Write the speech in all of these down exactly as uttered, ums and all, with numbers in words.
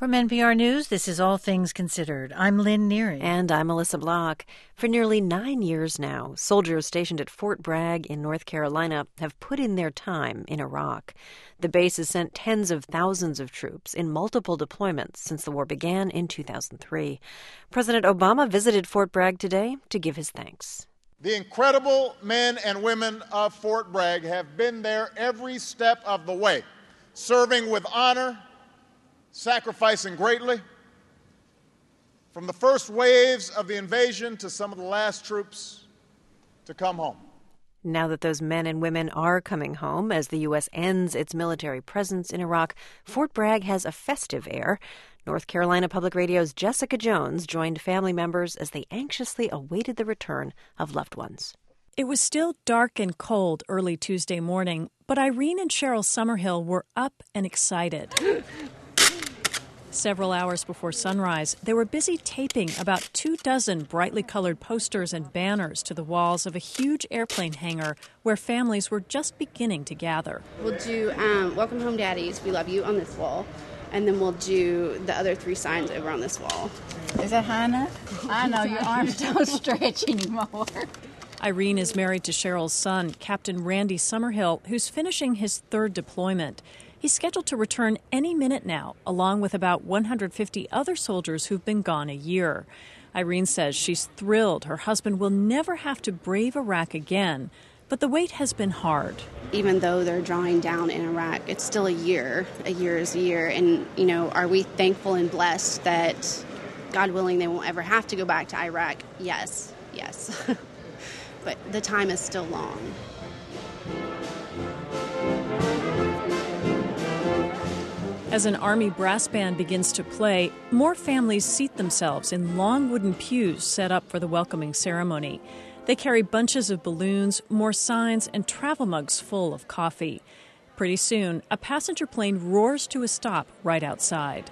From N P R News, this is All Things Considered. I'm Lynn Neary. And I'm Melissa Block. For nearly nine years now, soldiers stationed at Fort Bragg in North Carolina have put in their time in Iraq. The base has sent tens of thousands of troops in multiple deployments since the war began in two thousand three. President Obama visited Fort Bragg today to give his thanks. The incredible men and women of Fort Bragg have been there every step of the way, serving with honor, sacrificing greatly, from the first waves of the invasion to some of the last troops to come home. Now that those men and women are coming home as the U S ends its military presence in Iraq, Fort Bragg has a festive air. North Carolina Public Radio's Jessica Jones joined family members as they anxiously awaited the return of loved ones. It was still dark and cold early Tuesday morning, but Irene and Cheryl Summerhill were up and excited. Several hours before sunrise, they were busy taping about two dozen brightly colored posters and banners to the walls of a huge airplane hangar where families were just beginning to gather. We'll do um, Welcome Home Daddies, We Love You on this wall, and then we'll do the other three signs over on this wall. Is that high enough? I know, your arms don't stretch anymore. Irene is married to Cheryl's son, Captain Randy Summerhill, who's finishing his third deployment. He's scheduled to return any minute now, along with about one hundred fifty other soldiers who've been gone a year. Irene says she's thrilled her husband will never have to brave Iraq again, but the wait has been hard. Even though they're drawing down in Iraq, it's still a year. A year is a year. And, you know, are we thankful and blessed that, God willing, they won't ever have to go back to Iraq? Yes, yes. But the time is still long. As an Army brass band begins to play, more families seat themselves in long wooden pews set up for the welcoming ceremony. They carry bunches of balloons, more signs, and travel mugs full of coffee. Pretty soon, a passenger plane roars to a stop right outside.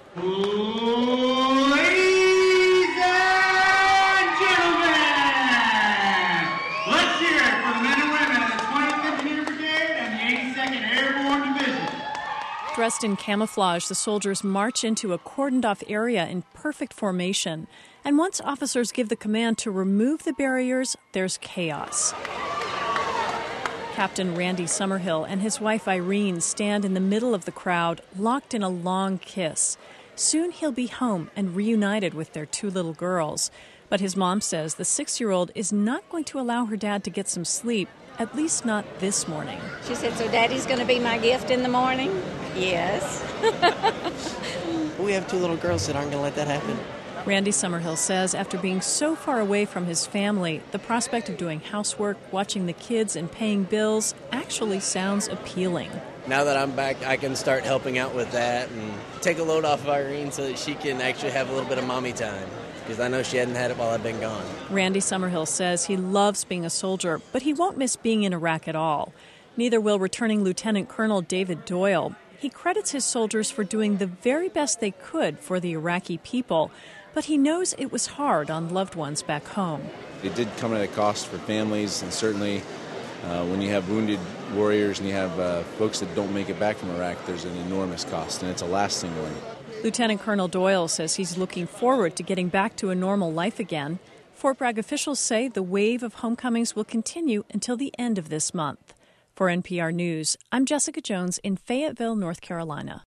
Ladies and gentlemen, let's hear it for the men and women of the twenty-fifth Meter Brigade and the eighty-second Airborne Division. Dressed in camouflage, the soldiers march into a cordoned-off area in perfect formation. And once officers give the command to remove the barriers, there's chaos. Captain Randy Summerhill and his wife Irene stand in the middle of the crowd, locked in a long kiss. Soon he'll be home and reunited with their two little girls. But his mom says the six-year-old is not going to allow her dad to get some sleep, at least not this morning. She said, so Daddy's going to be my gift in the morning? Yes. We have two little girls that aren't going to let that happen. Randy Summerhill says after being so far away from his family, the prospect of doing housework, watching the kids, and paying bills actually sounds appealing. Now that I'm back, I can start helping out with that and take a load off of Irene so that she can actually have a little bit of mommy time, because I know she hadn't had it while I've been gone. Randy Summerhill says he loves being a soldier, but he won't miss being in Iraq at all. Neither will returning Lieutenant Colonel David Doyle. He credits his soldiers for doing the very best they could for the Iraqi people, but he knows it was hard on loved ones back home. It did come at a cost for families, and certainly uh, when you have wounded warriors and you have uh, folks that don't make it back from Iraq, there's an enormous cost, and it's a lasting one. Lieutenant Colonel Doyle says he's looking forward to getting back to a normal life again. Fort Bragg officials say the wave of homecomings will continue until the end of this month. For N P R News, I'm Jessica Jones in Fayetteville, North Carolina.